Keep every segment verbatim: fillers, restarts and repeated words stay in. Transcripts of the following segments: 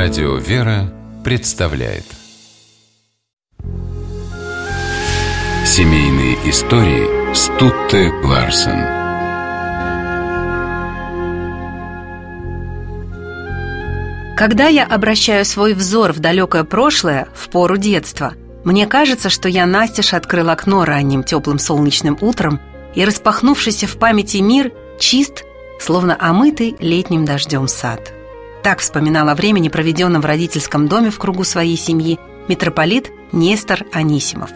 Радио «Вера» представляет Семейные истории Стутте Ларсен. Когда я обращаю свой взор в далекое прошлое, в пору детства, мне кажется, что я настежь открыл окно ранним теплым солнечным утром, и распахнувшийся в памяти мир чист, словно омытый летним дождем сад. Так вспоминал о времени, проведенном в родительском доме в кругу своей семьи, митрополит Нестор Анисимов.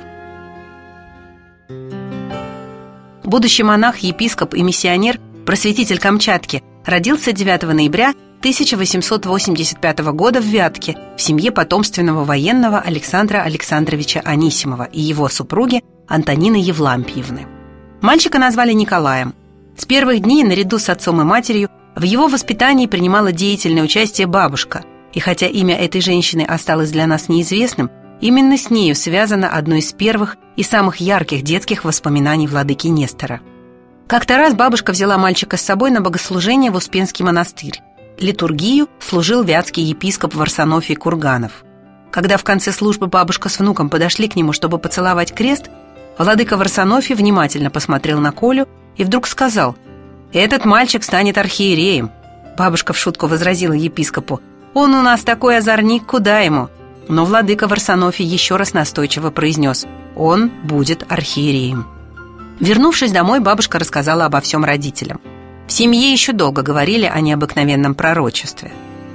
Будущий монах, епископ и миссионер, просветитель Камчатки, родился девятого ноября тысяча восемьсот восемьдесят пятого года в Вятке в семье потомственного военного Александра Александровича Анисимова и его супруги Антонины Евлампиевны. Мальчика назвали Николаем. С первых дней, наряду с отцом и матерью, в его воспитании принимала деятельное участие бабушка, и хотя имя этой женщины осталось для нас неизвестным, именно с нею связано одно из первых и самых ярких детских воспоминаний владыки Нестора. Как-то раз бабушка взяла мальчика с собой на богослужение в Успенский монастырь. Литургию служил вятский епископ Варсонофий Курганов. Когда в конце службы бабушка с внуком подошли к нему, чтобы поцеловать крест, владыка Варсонофий внимательно посмотрел на Колю и вдруг сказал: «Этот мальчик станет архиереем». Бабушка в шутку возразила епископу: «Он у нас такой озорник, куда ему?» Но владыка Варсонофий еще раз настойчиво произнес: «Он будет архиереем». Вернувшись домой, бабушка рассказала обо всем родителям. В семье еще долго говорили о необыкновенном пророчестве.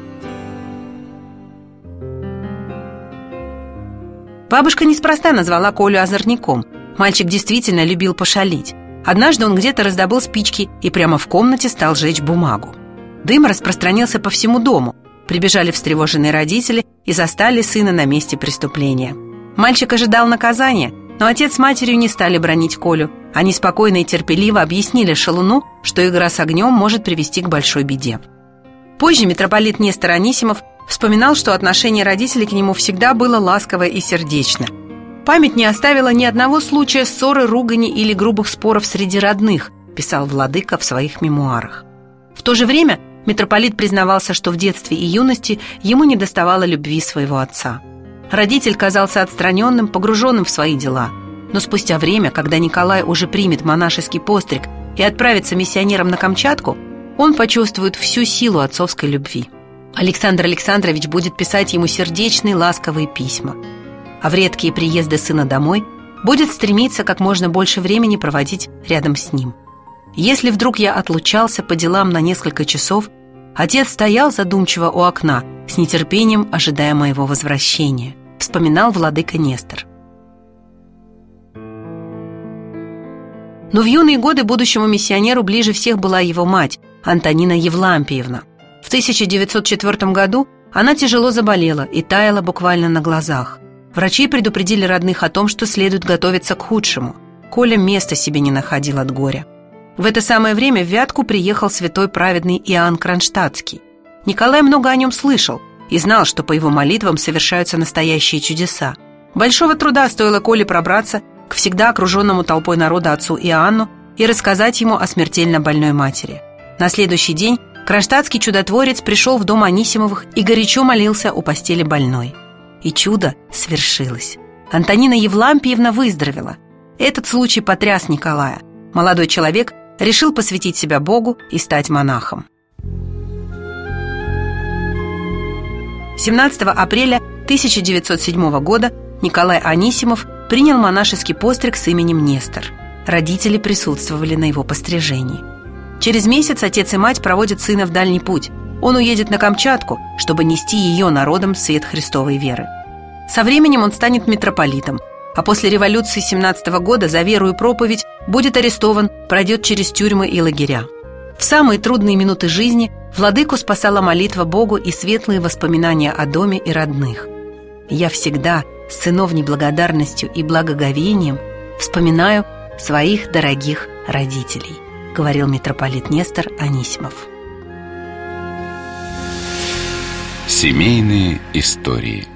Бабушка неспроста назвала Колю озорником. Мальчик действительно любил пошалить. Однажды он где-то раздобыл спички и прямо в комнате стал жечь бумагу. Дым распространился по всему дому. Прибежали встревоженные родители и застали сына на месте преступления. Мальчик ожидал наказания, но отец с матерью не стали бранить Колю. Они спокойно и терпеливо объяснили шалуну, что игра с огнем может привести к большой беде. Позже митрополит Нестор Анисимов вспоминал, что отношение родителей к нему всегда было ласковое и сердечно. «Память не оставила ни одного случая ссоры, ругани или грубых споров среди родных», писал владыка в своих мемуарах. В то же время митрополит признавался, что в детстве и юности ему недоставало любви своего отца. Родитель казался отстраненным, погруженным в свои дела. Но спустя время, когда Николай уже примет монашеский постриг и отправится миссионером на Камчатку, он почувствует всю силу отцовской любви. Александр Александрович будет писать ему сердечные, ласковые письма. А в редкие приезды сына домой будет стремиться как можно больше времени проводить рядом с ним. Если вдруг я отлучался по делам на несколько часов, отец стоял задумчиво у окна, с нетерпением ожидая моего возвращения, вспоминал владыка Нестор. Но в юные годы будущему миссионеру ближе всех была его мать, Антонина Евлампиевна. В тысяча девятьсот четвёртом году она тяжело заболела и таяла буквально на глазах. Врачи предупредили родных о том, что следует готовиться к худшему. Коля места себе не находил от горя. В это самое время в Вятку приехал святой праведный Иоанн Кронштадтский. Николай много о нем слышал и знал, что по его молитвам совершаются настоящие чудеса. Большого труда стоило Коле пробраться к всегда окруженному толпой народа отцу Иоанну и рассказать ему о смертельно больной матери. На следующий день кронштадтский чудотворец пришел в дом Анисимовых и горячо молился у постели больной. И чудо свершилось. Антонина Евлампиевна выздоровела. Этот случай потряс Николая. Молодой человек решил посвятить себя Богу и стать монахом. семнадцатого апреля тысяча девятьсот седьмого года Николай Анисимов принял монашеский постриг с именем Нестор. Родители присутствовали на его пострижении. Через месяц отец и мать проводят сына в дальний путь. Он уедет на Камчатку, чтобы нести ее народам свет Христовой веры. Со временем он станет митрополитом, а после революции семнадцатого года за веру и проповедь будет арестован, пройдет через тюрьмы и лагеря. В самые трудные минуты жизни владыку спасала молитва Богу и светлые воспоминания о доме и родных. «Я всегда с сыновней благодарностью и благоговением вспоминаю своих дорогих родителей», говорил митрополит Нестор Анисимов. Семейные истории.